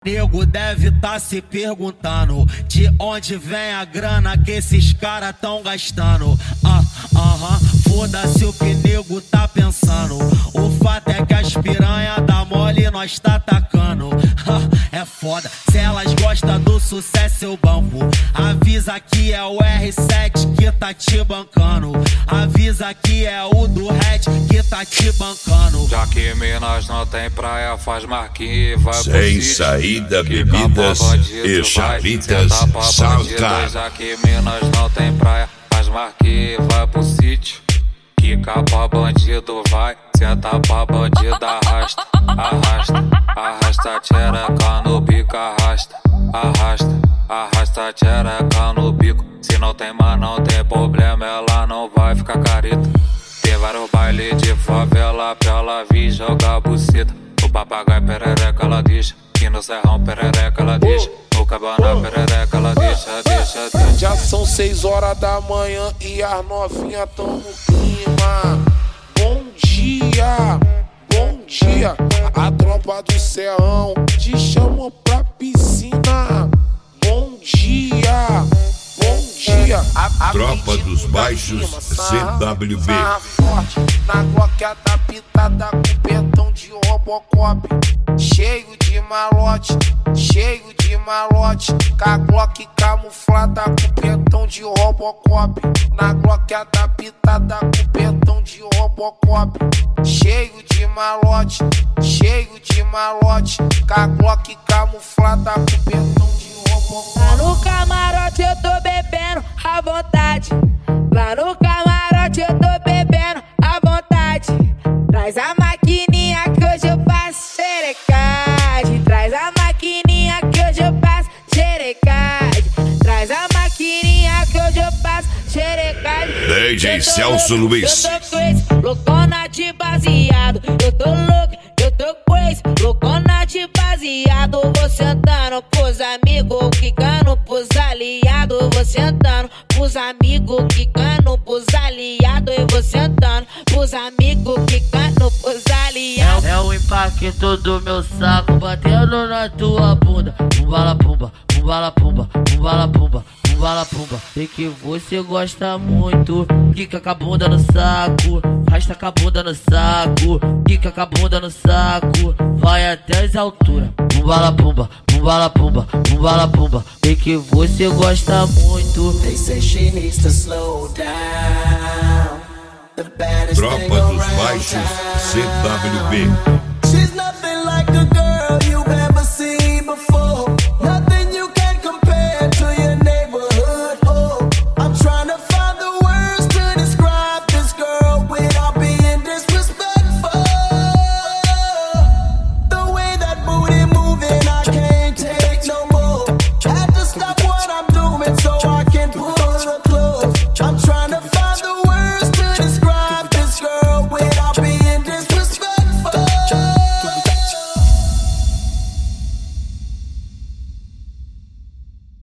Nego deve tá se perguntando de onde vem a grana que esses caras tão gastando. Foda-se o que nego tá pensando. O fato é que as piranha dá mole e nós tá atacando. É foda, se elas gostam do sucesso eu banco. Avisa que é o R7 que tá te bancando. Avisa que é o do Red que tá te bancando. Já que Minas não tem praia, faz marquinha e vai pro Sem sítio. saída, bebidas e chavitas Soundcard. Já que Minas não tem praia, faz marquinha e vai pro sítio. Quica pra bandido vai, senta pra bandido arrasta. Arrasta, arrasta tchereca no bico, arrasta. Arrasta, arrasta tchereca no bico. Se não tem mas não tem problema, ela não vai ficar careta. Tem vários bailes de favela pra ela vir jogar buceta. O papagaio perereca ela deixa, que no serrão perereca ela deixa. No cabana perereca ela deixa, deixa. Já são 6 horas da manhã e as novinhas tão no clima. Bom dia, bom dia. A tropa do serrão te chamou pra piscina. Bom dia, bom dia. Tropa dos Baixos CWB. Na Glock adaptada com pentão de Robocop. Cheio de malote, cheio de malote. Com a Glock camuflada com pentão de Robocop. Na Glock adaptada com pentão de Robocop. Cheio de malote, cheio de malote. Com a Glock camuflada com pentão de Robocop. Lá no camarote eu tô bebendo à vontade. Lá no camarote eu tô bebendo à vontade. Traz a maquininha que hoje eu passo xerecagem. Traz a maquininha que hoje eu passo xerecagem. Traz a maquininha que hoje eu passo xerecagem. DJ Celso Luiz. Eu tô crazy, loucona de baseado. Eu tô louco, eu tô crazy, loucona de baseado. Vou sentando pros amigos, quicando pros aliados. Vou sentando pros amigos, quicando pros aliados. E vou sentando pros amigos, quicando pros aliados. É o impacto do meu saco batendo na tua bunda. Pumbala pumba, pumbala pumba, pumbala pumba, pumbala pumba. Sei que você gosta muito. Quica com a bunda no saco, rasta com a bunda no saco. Quica com a bunda no saco, vai até as alturas. Pumbala pumba, pumbala pumba, pumbala pumba. Sei que você gosta muito. They say she needs to slow down. The baddest Tropa thing dos around Baixos town. CWB.